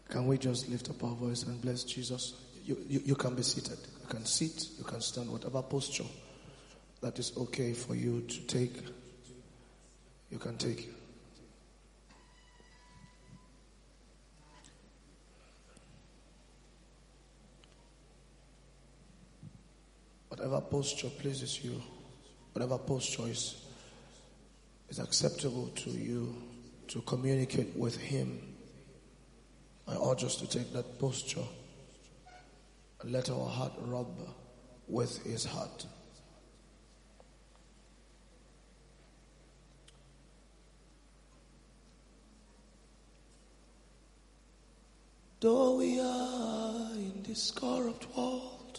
Can we just lift up our voice and bless Jesus? You can be seated. You can sit. You can stand. Whatever posture that is okay for you to take, you can take. Whatever posture pleases you, whatever posture is acceptable to you to communicate with Him, I urge us to take that posture and let our heart rub with His heart. Though we are in this corrupt world,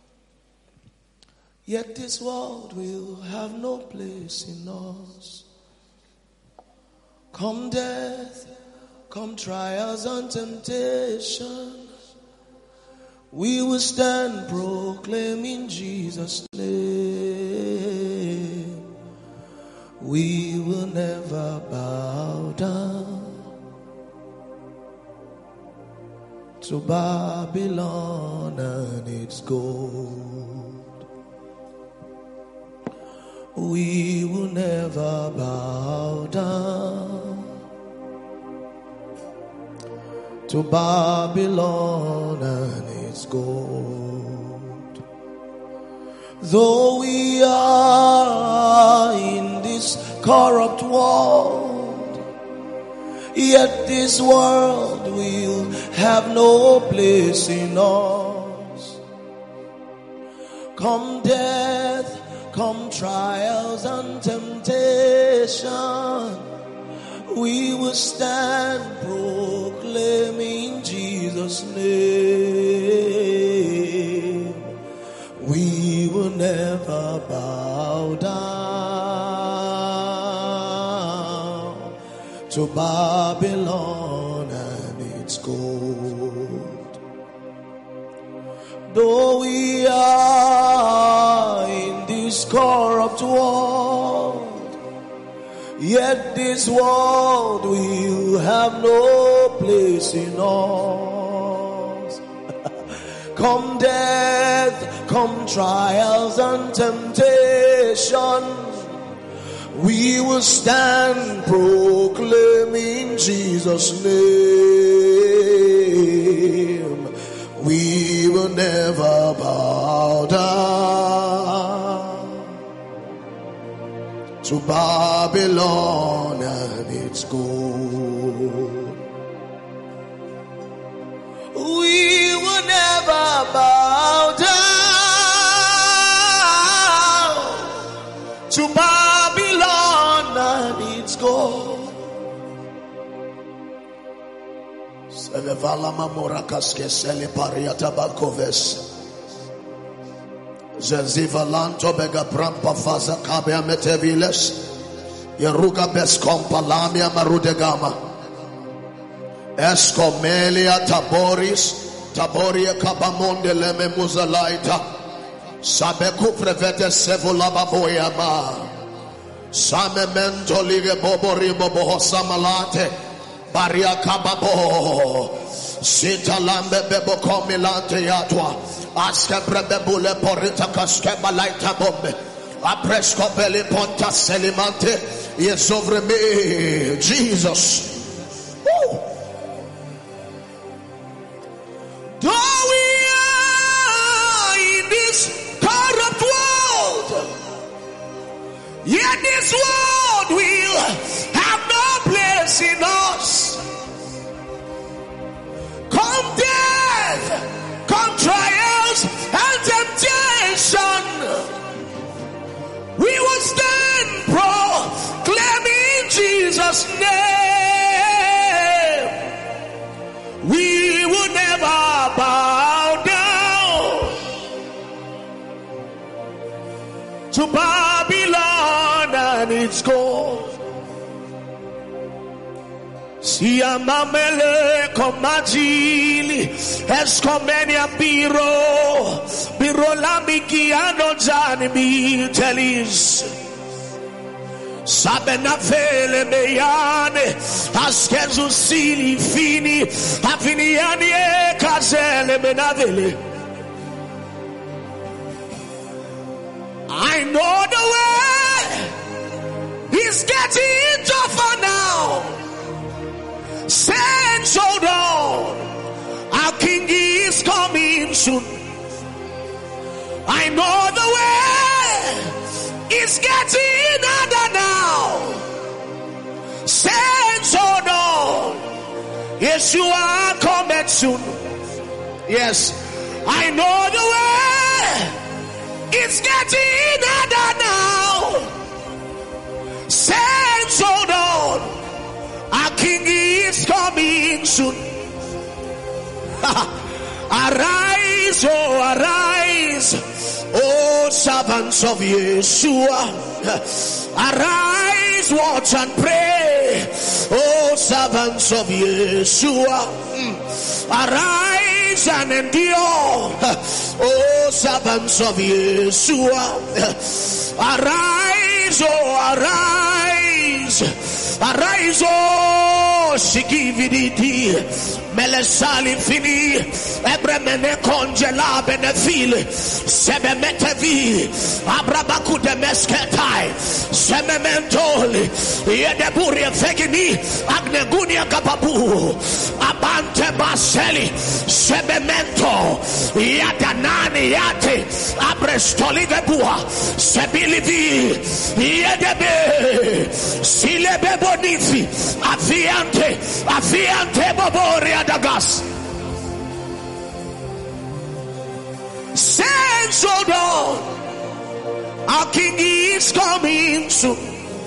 yet this world will have no place in us. Come death, come trials and temptation, we will stand proclaiming Jesus' name. We will never bow down to Babylon and its gold. We will never bow down to Babylon and its gold. Though we are in this corrupt world, yet this world will have no place in us. Come death, come trials and temptation, we will stand proclaiming Jesus' name. We will never bow down to Babylon and its gold. Though we are in this corrupt world, yet this world will have no place in us. Come death, come trials and temptation, we will stand proclaiming Jesus' name. We will never bow down to Babylon and its gold. We will never bow down to Babylon and its gold. Selevala mamorakaske selipariata bakoves. Zezivalanto bega prampa faza kabea meteviles. Yeruga beskompa lamia marudegama. Escomelia taboris. Taboria kabamonde leme muzalaita. Sabeku prevete sevula baboyama. Same mento lige bobori bobo samalate. Baria kababo. Sita lambe bebo komilante yatwa. Aske brebebule porita kaske balaita bombe. Apresco beli ponta selimante. Yes over me, Jesus. Woo. Though we are in this corrupt world, yet this world will have no place in us. Come death, come trials and temptation, we will stand proclaiming Jesus' name. We will never bow down to Babylon and its gold. Siamamele komajili eskomenia biro lambiki anojani mi telis Sabena vele meyane askezu sili fini afiniani kazele menavele. I know the way is getting tougher now. Stand so down. Our King is coming soon. I know the way is getting harder now. Stand so down. Yes, you are coming soon. Yes, I know the way. It's getting harder now. Stand so down. Our King is coming soon. Arise, oh arise, oh servants of Yeshua. Arise, watch and pray, oh servants of Yeshua. Arise and endure, oh servants of Yeshua. Arise, oh arise, arise, oh Shigividiti, Melesali Fini, Ebremene Congela Benefil, Sebemetevi, Abrabaku de Mesketai, Semementoli, Yedeburia Fegini, Agnegunia Kapabu, Abante Baseli, Sebemento, Yadanani Yate, Abrestoli Gabua, Sebilivi, Yedebe, Silebe Bonifi, Afiante Boboria Dagas. Stand so down. Our King is coming soon.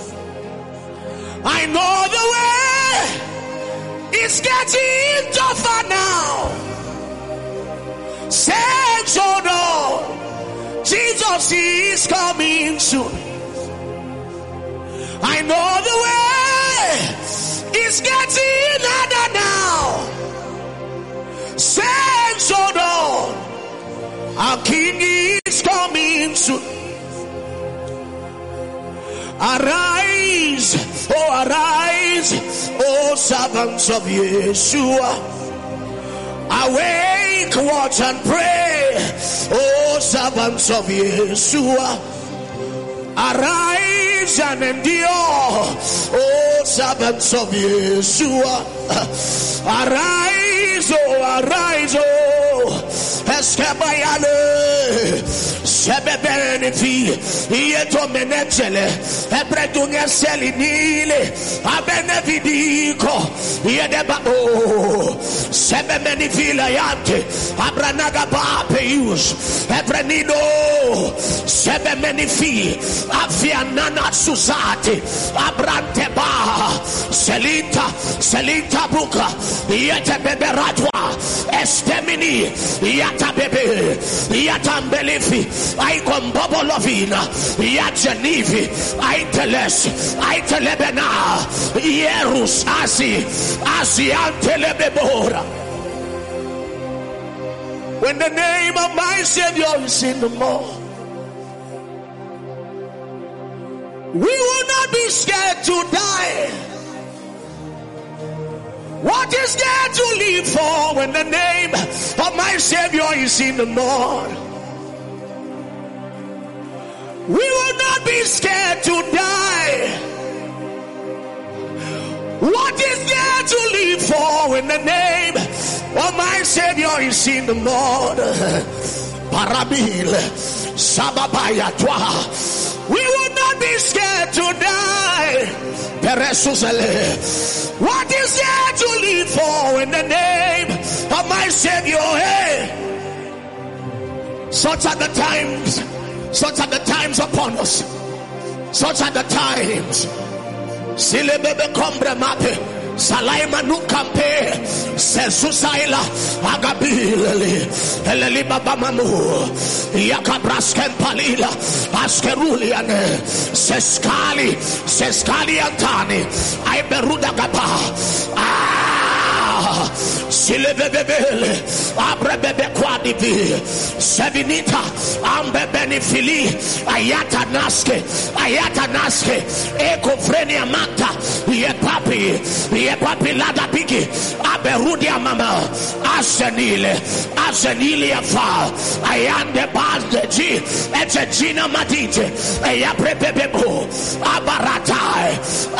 I know the way is getting tougher now. Stand so down. Jesus is coming soon. I know the way is getting harder now. Stand so down. Our King is coming soon. Arise, oh servants of Yeshua. Awake, watch and pray, oh servants of Yeshua. Arise and endure, oh servants of Yeshua. Arise, oh Escabayale, Sebebenifi, Yeto Menetele, Ebredunia Selinile, Abenevidico, Yedebao, Sebemenifila Yante, Abranaga Papeus, Ebrenido, Sebemenifi, Afianana Susati, Abranteba, Selita Buka, Yetebeberatwa, Estemini, Yata Bebe, Yatam Belifi, Icon Bobolovina, Yatjanivi, Iteles, Itelebena, Yerus Asiantelebebora. When the name of my Savior is in the mouth, we will not be scared to die. What is there to live for when the name of my Savior is in the Lord? We will not be scared to die. What is there to live for when the name of my Savior is in the Lord? Parabil, Sababayatwa. We will not be scared to die. What is there to live for in the name of my Savior? Hey, such are the times upon us. Such are the times. Silebebe kombre mape. Salaima nukampe sesusaila agabilele eleli baba mamu yakabraskem palila askeruliane seskali antani ai beruda gaba Silevebele, Abrebebe Quadivi, Sevinita, Ambe Benefili, Ayata Naske, Eko Frenia Mata, Ye Papi Lada Bigi, Aberudia Mama, Asenile Afa, Ayande Bazde G, Etchina Madite, Ayabrebebo, Abaratai,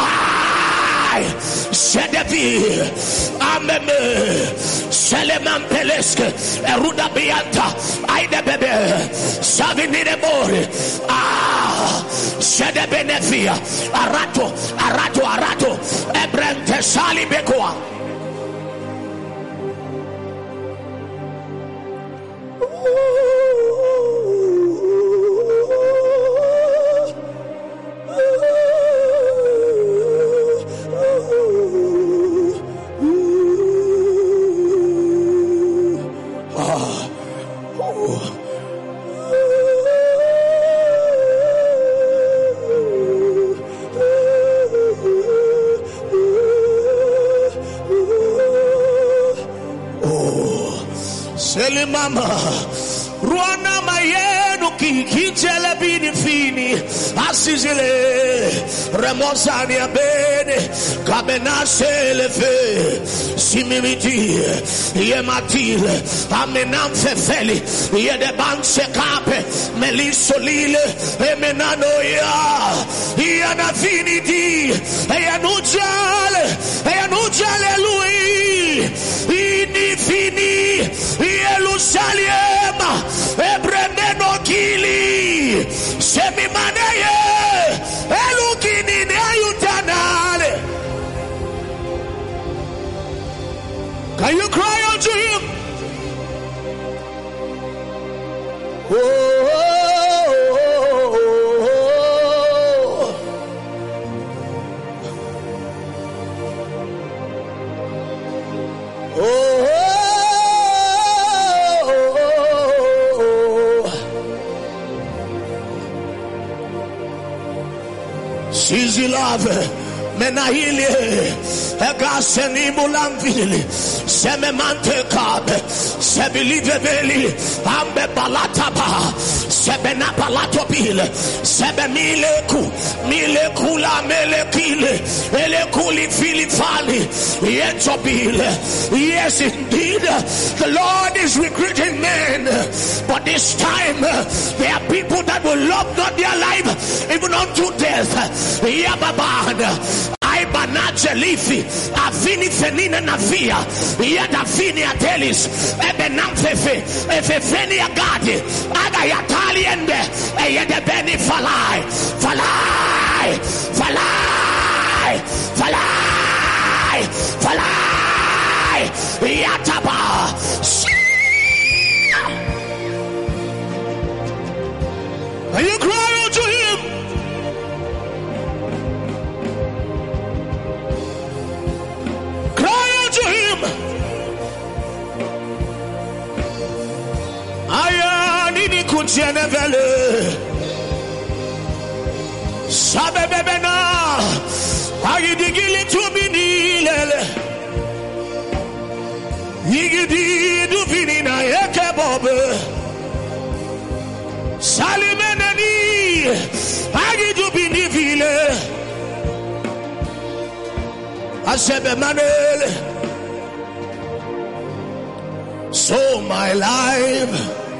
Sedevi, Ameme, Seleman Peleske, Eruda Bianta, Aide Bebe, Savinide Bori, Sedebenefia, Arato, Ebrente Sali Bekoa. Mama Ruana Mayenu Kijele Bini Fini Asizile Remosania Bene Kabena Selefe Simimiti Yematile Amenam Fefeli Yedeban Sekape Melisolile Emenanoya Iana Finiti Eyanujale Louis Ini Fini Yerusalem Ebremeno Kili Semimaneye Elukini Neyutanale. Can you cry unto him? Oh, Sizi lave menahili egaseni mulamvili sememante kabe sebiliveli ambe balataba sebena balatopile milekula melekile elekuli filifali yetobile. Yes, indeed, the Lord is recruiting men, but this time there are people that will love not their life even unto death. Yababan Banachelifi, Avini Fenina Navia, Yadafini Atelis, Ebenamfefe, Efefenia Gadi, Agayatali and Yadabeni Falai, Yataba. Are you crying to him? To him, aya nini kuntiene vele sabebebena agidigili tuminilele yigidi duvinina yekebobe salimeneni agidubinivile asebe manele. So my life,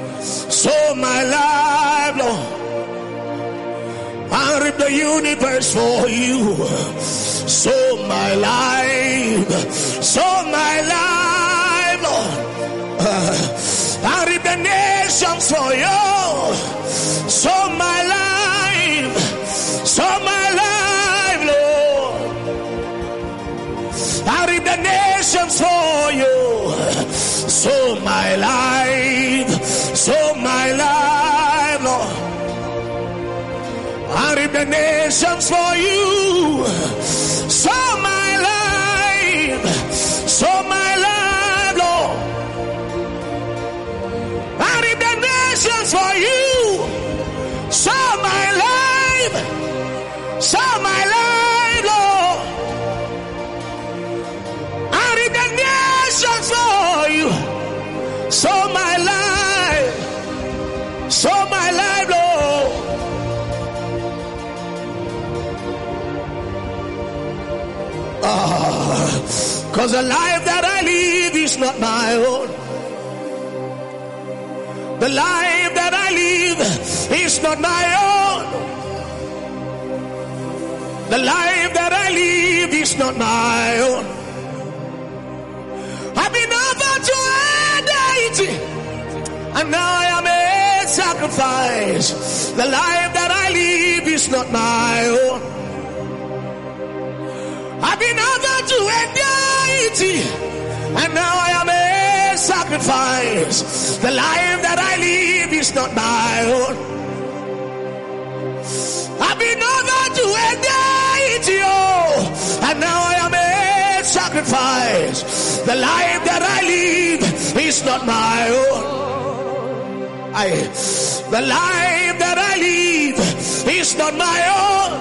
Lord, I reap the universe for you. So my life, Lord, I reap the nations for you. So my life, Lord, I reap the nations for you. So my life, Lord, I reap the nations for you. So my life, Lord, I reap the nations for you. So my life, Lord, I reap the nations for you. Cause the life that I live is not my own. The life that I live is not my own. The life that I live is not my own. I've been offered to deity, and now I am a sacrifice. The life that I live is not my own. I've been offered to deity, and now I am a sacrifice. The life that I live is not my own. I've been offered to deity, and now I am a sacrifice. The life that I live is not my own. The life that I live is not my own.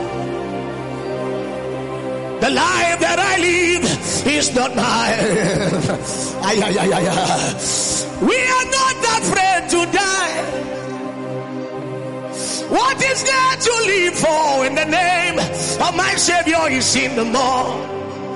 The life that I live is not mine. We are not afraid to die. What is there to live for in the name of my Savior is in the morning.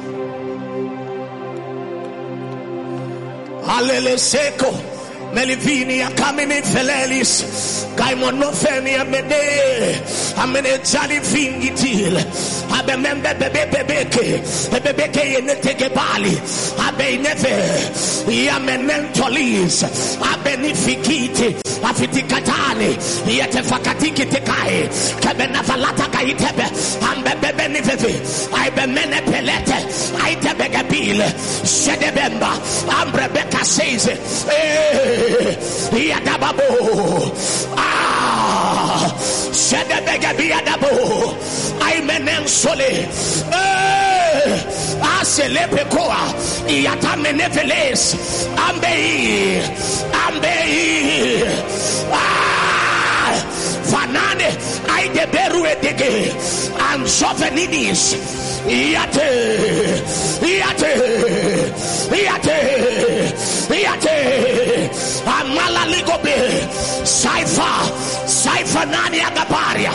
Hallelujah. Melivini akamini felelis Kaimonofeni amene amene jali fingitil abemembe bebeke yeneteke bali abeneve yamenentolis abenifikiti afitikatani yetefakatiki tekai kebenavalata kaitebe ambebebenivevi aibemene pelete aitebegabile shedebemba ambrebeka says Yadababo Shedabegabiyadabo I menen sole Aselepekoa Yatameneveles Ambei Fanane Aideberu edege and Sofeninis Yate Amala Ligobe Saifa Nani Agaparia.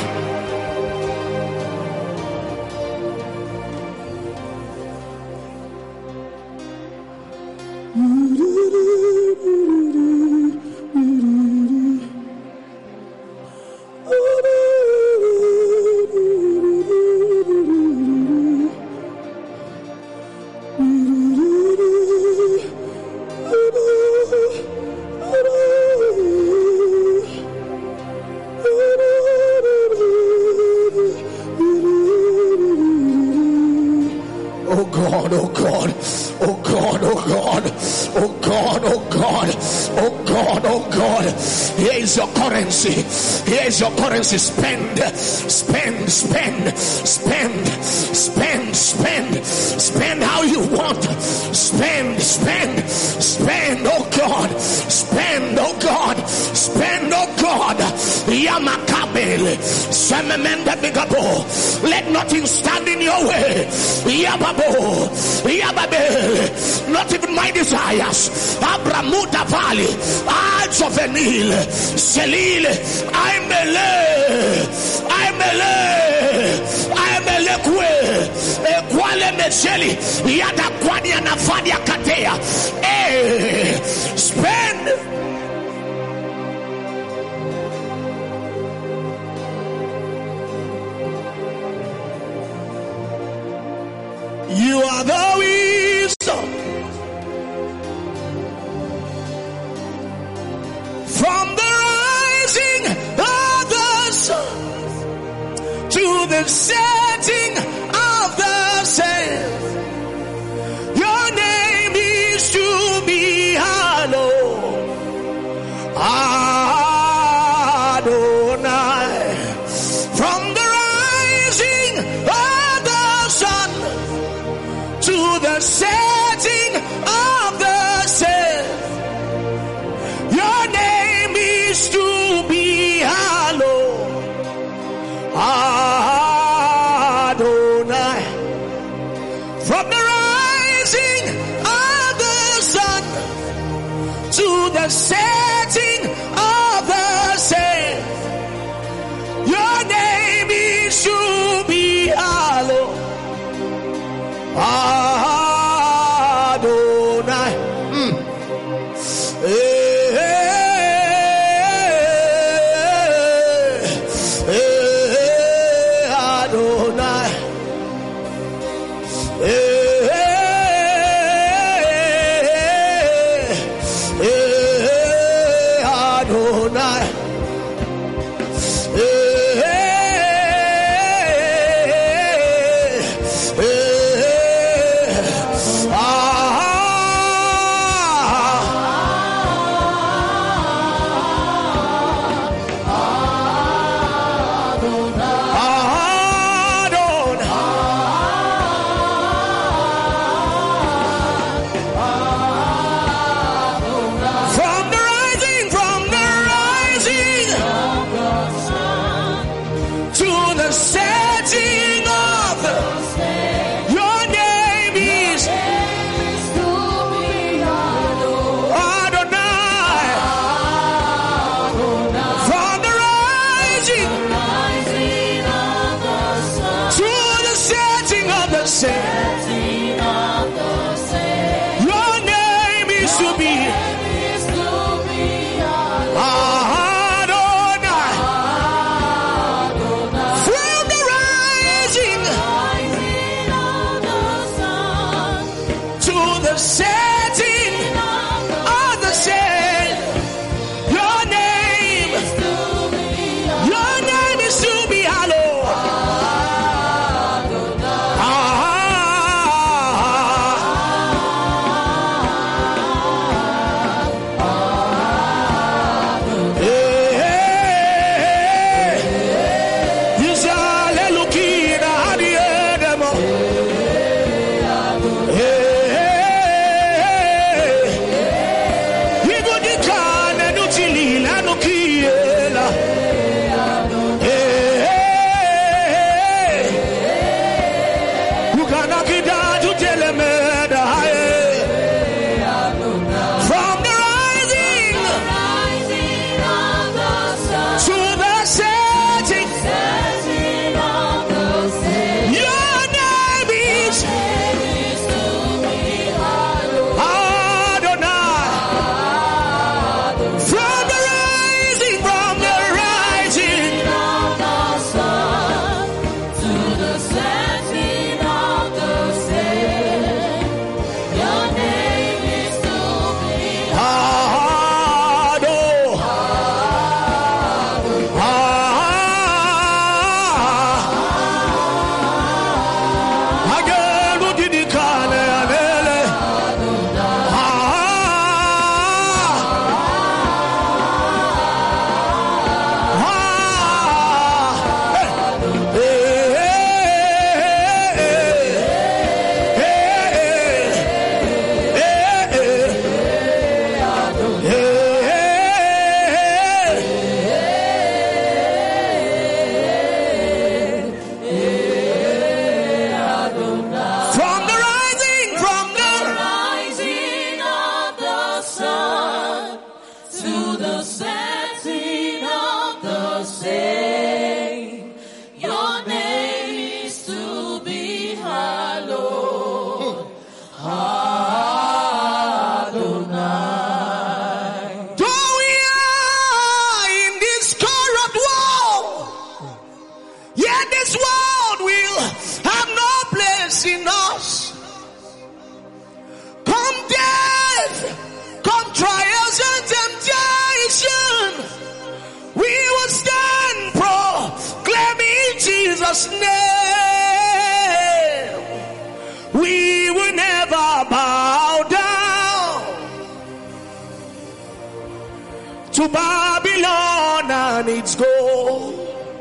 Here is your currency. Here is your currency. Spend. Spend how you want. Spend. Oh God. Spend. Oh God. Spend. Oh God. Yamakabel. Sememende bigabo. Let nothing stand in your way. Yababo. Yababel. Not even my desires. Abramuta Valley. Arts of Enil. Selil. I'm Kwe. Equale Mesheli. Yada Kwadia Navadia Katea. Spend. You are the wisdom from the rising of the sun to the setting of the sun. Your name is to be hallowed, Adonai. From the rising of the sun to the setting of the sun, your name is to be hallowed, Adonai. From the rising of the sun to the setting of the sun, your name is to be hallowed, Adonai. is to be. Adonai. From the rising to the setting of the sun, your name is to be hallowed. Name, we will never bow down to Babylon and its gold.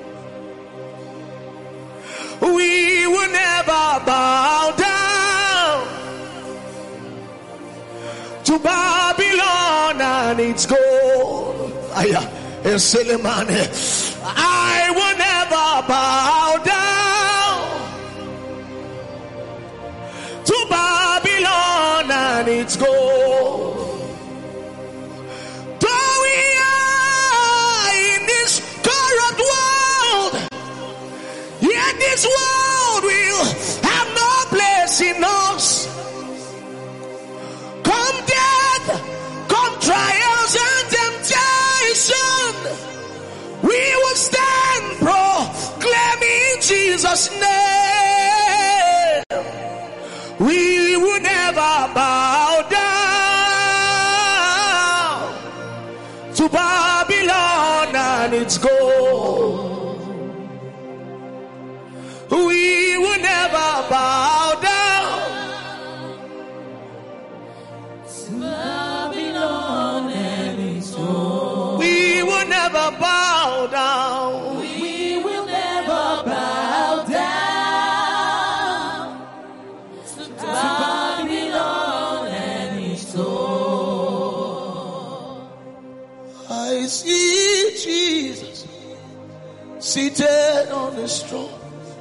We will never bow down to Babylon and its gold. I will never bow down to Babylon and its gold. Though we are in this corrupt world, yet this world will have no place in us. Come death, come trials and temptation, we will stand proclaiming Jesus' name. We will never bow down to Babylon and its gold. We will never bow down to Babylon and its gold. We will never bow down. We will never bow down to Babylon and its soul. I see Jesus seated on his throne.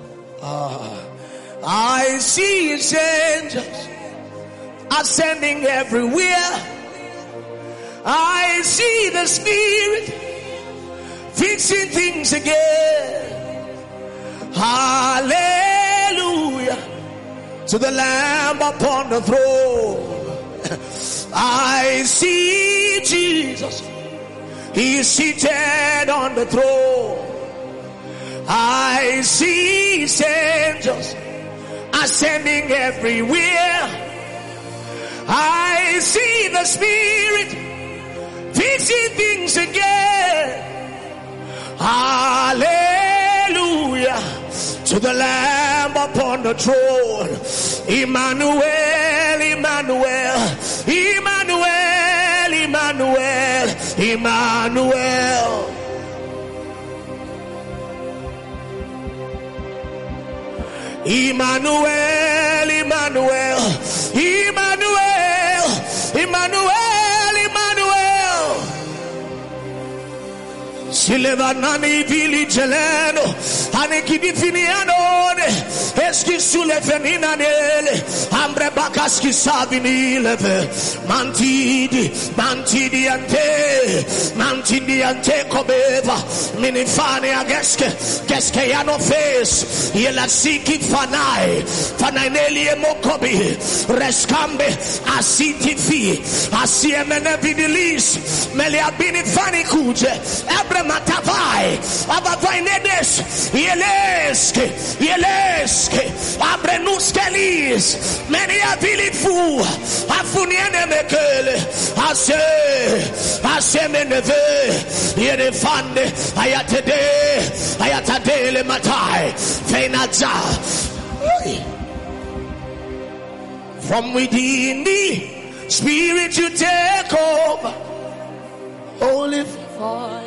I see his angels ascending everywhere. I see the Spirit fixing things again. Hallelujah to the Lamb upon the throne. I see Jesus. He is seated on the throne. I see his angels ascending everywhere. I see the Spirit fixing things again. Hallelujah to the Lamb upon the throne. Emmanuel, Emmanuel, Emmanuel, Emmanuel, Emmanuel. Emmanuel, Emmanuel, Emmanuel, Emmanuel, Emmanuel. Silevanani viligeleno, anekidifiniano, eski sulefenina nele, ambre bakaski savinileve, mantidi ante kobeva, minifane ageske, geske yano face, yelasiki fanai emokobi, reskambe, asiti fi, asiemene vidilis, meliabini fani kuje, ebre matavai, abavai nedes, yeleske, abrenuskelis, meni avilifu, afuniene mekele, ase meneve, yerefande, ayatade le matai, feinaza. From within the Spirit you take over, holy fire.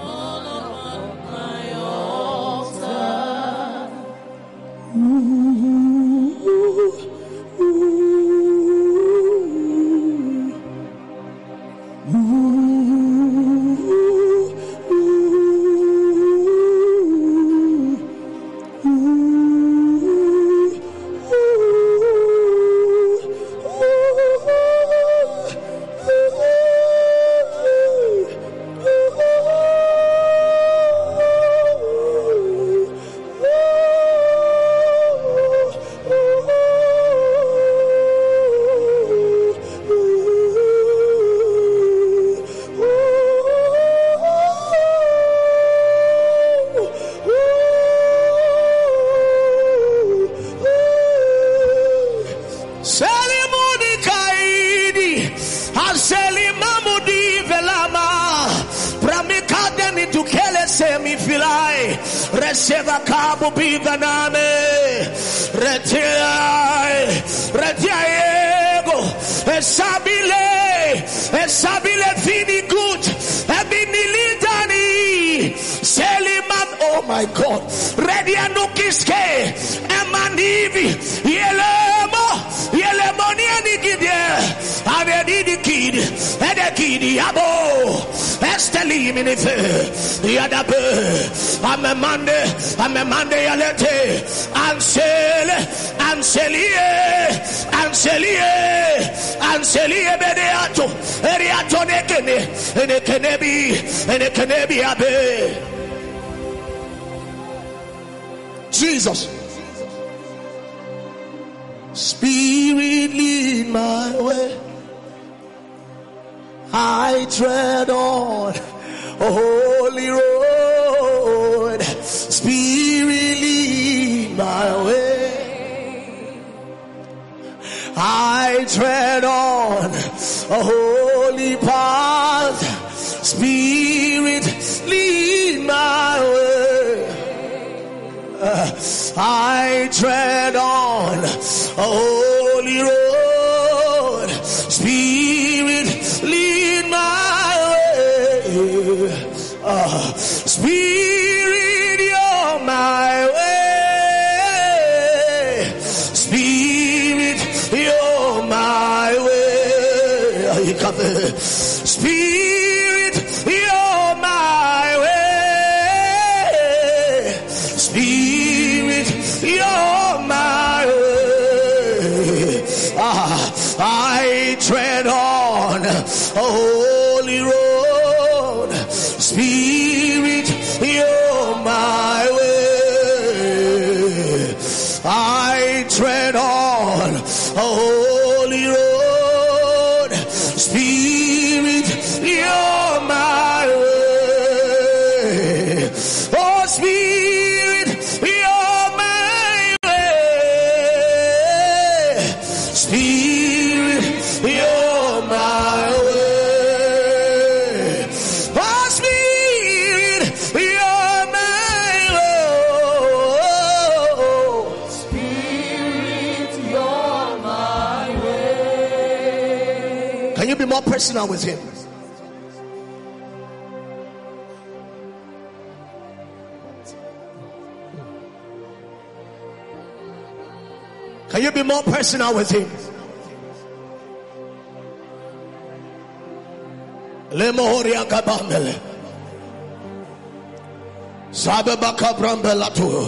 Receva cabo bidaname, retiaego, esabile fini good, ebinilitani, seliman, oh my God, redianukiske, emanivi, yelemoni anigide, edekidi, abo, esteli minife, yadabe, amemande yalete, anselie bedeato, eriato nekenebi abe. Jesus, Spirit lead my way, I tread on a holy road. Spirit lead my way, I tread on a holy path. Spirit lead my way, I tread on a holy road. Spirit lead my way, Spirit you're my way, Spirit you're my way, Spirit you're my way, Spirit you're my way, I tread on a holy road. Spirit, you're my way. I tread on a holy road. you're my way. Oh, Spirit, you're my Lord. Spirit, you're my way. Can you be more personal with him? Can you be more personal with him? Lemohoria kabamele. Sababaka brambelato.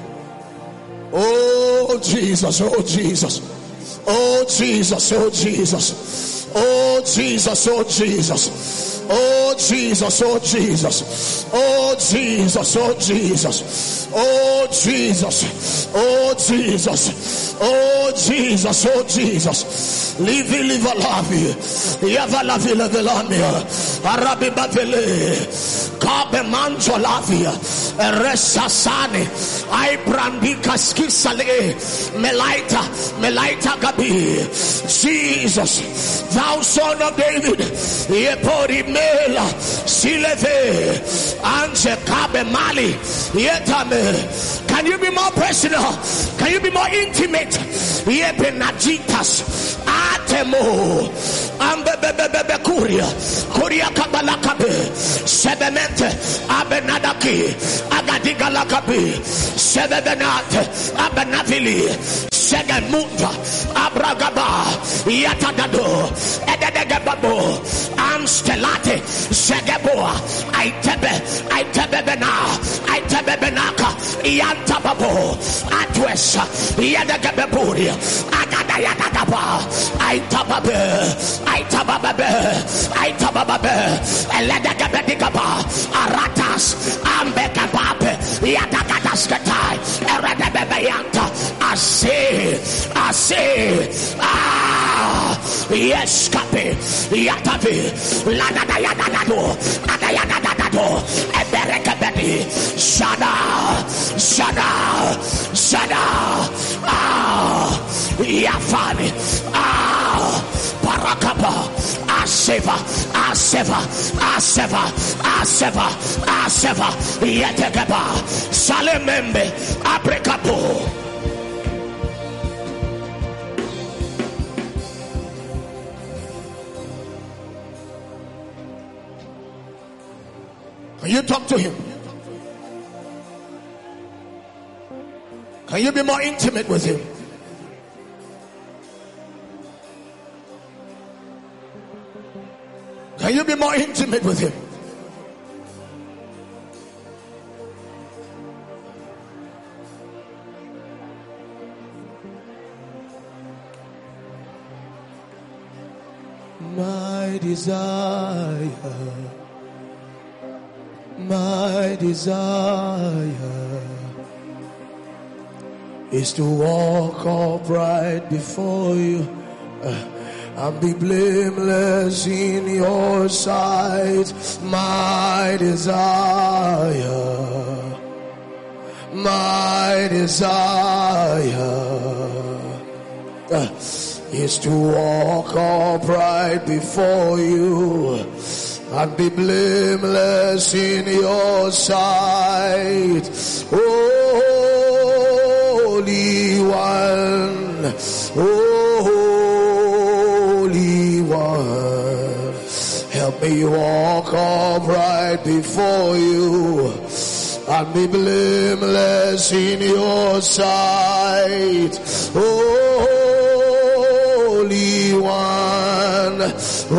Oh Jesus, oh Jesus. Oh Jesus, oh Jesus. Oh Jesus, oh Jesus. Oh Jesus, oh Jesus. Oh Jesus, oh Jesus. Oh Jesus. Oh Jesus. Oh Jesus, oh Jesus. Live, live, love you. Yava love you, love you. Arabi Bavele. Kabe manjo lavia. Resasane. I brandika skisale. Melaita gabi. Jesus, thou son of David. Yepori mela. Sileve. Anje kabe mali. Yetame. Can you be more personal? Can you be more intimate? Yepenajitas Atemo Ambebebebe Kuria Kabalakabe Sebemente Abenadaki Agadigalakabe Sebebenate Abenavili Segemuta Abragaba Yatadado Edegababo Amstelate Segeboa Itebebena Itebebenaka Yantababo Atwes Yadagabeburia Agadayadagaba Aitababe Eledagabedigaba Aratas Ambekababe Yadagadaskatai Eredabeyanta I say yes Kape Yatavi Ladadayadado Adayadadado Eberekabedi Shada Yafani Parakapa Aseva Yetegaba Salemembe Aprekapo. Can you talk to him? Can you be more intimate with him? Can you be more intimate with him? My desire is to walk upright before you and be blameless in your sight. My desire is to walk upright before you and be blameless in your sight. Holy One, Holy One, help me walk upright before you and be blameless in your sight. Holy One,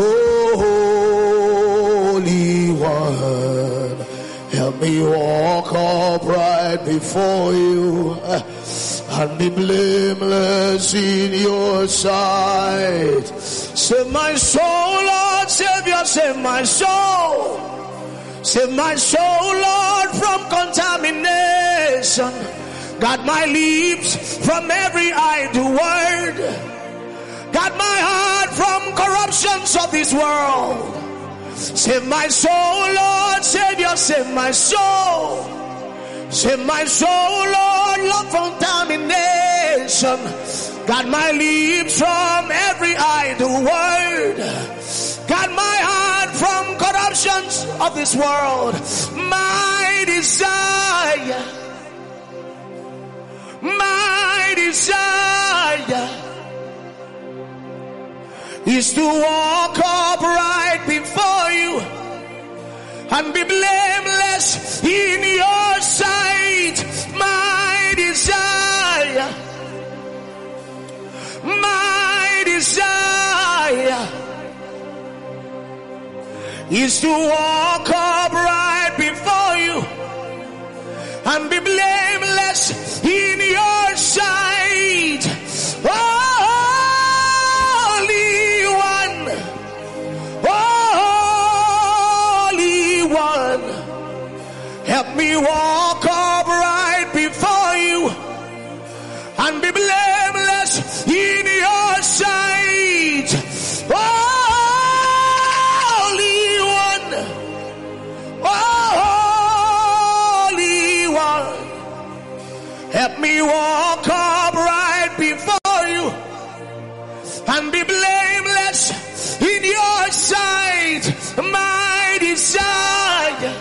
Holy One, help me walk upright before you and be blameless in your sight. Save my soul, Lord, Savior, save my soul. Save my soul, Lord, from contamination. Guard my lips from every idle word. Guard my heart from corruptions of this world. Save my soul, Lord, Savior, save my soul. Save my soul, Lord, Lord, from contamination. Guard my lips from every idle word. of this world. My desire is to walk upright before you and be blameless in your sight. My desire is to walk upright before you and be blameless in your sight. Holy One, help me walk upright before you and be blameless in your sight. Help me walk upright before you and be blameless in your sight. My desire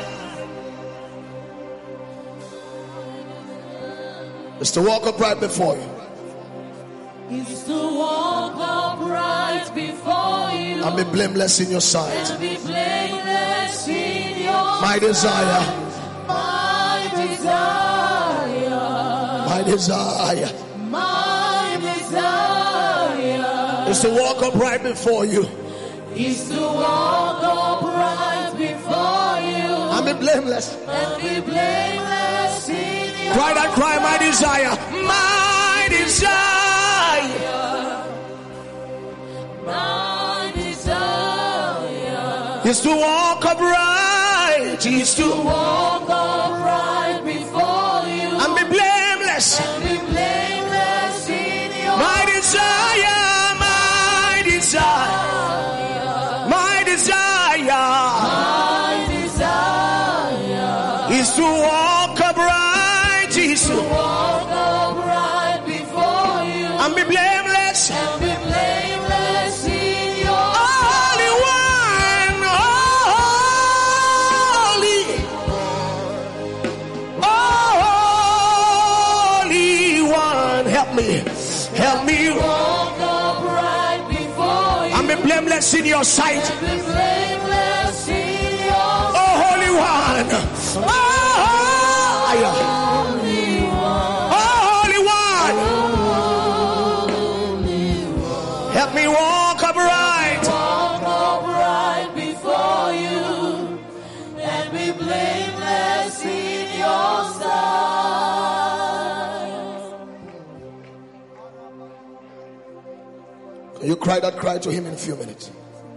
is to walk upright before you. Is to walk upright before you and be blameless in your sight. And be blameless in your my desire. My desire is to walk upright before you. Is to walk upright before you and be blameless. And be blameless in your cry that cry, my desire. My desire is to walk upright. Is to walk upright before you and be blameless. And be blameless in your my desire is to walk upright. Is to walk upright before you and be blameless. And be blameless in your Holy One, Holy One, help me walk upright before you and be blameless in your sight. And be blameless in your Holy One, Holy One, help me walk upright. Walk upright before you and be blameless in your sight. Can you cry that cry to him in a few minutes?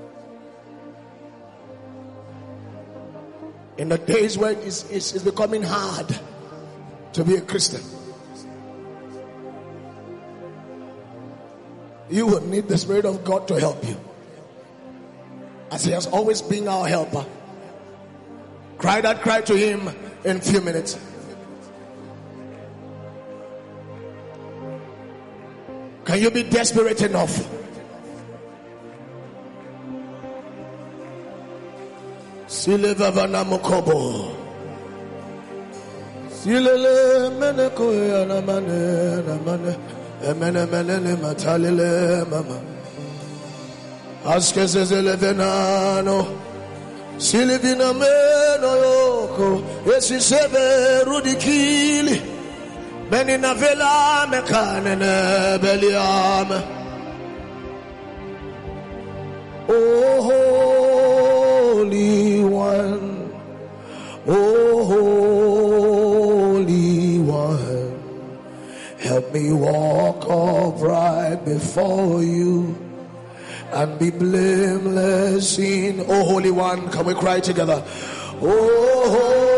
In the days when it's becoming hard to be a Christian, you will need the Spirit of God to help you, as he has always been our helper. Cry that cry to him in a few minutes. Can you be desperate enough? Silevavana Mokobo. Silele meneko yana mane na mane. Emene menene matalele mama. Askeze venano. Silivina meno yoko. Esi sebe rudikili. Benina vela mekanene beliam. Oh, Holy One, oh Holy One, help me walk upright before you and be blameless in. Oh Holy One, can we cry together? Oh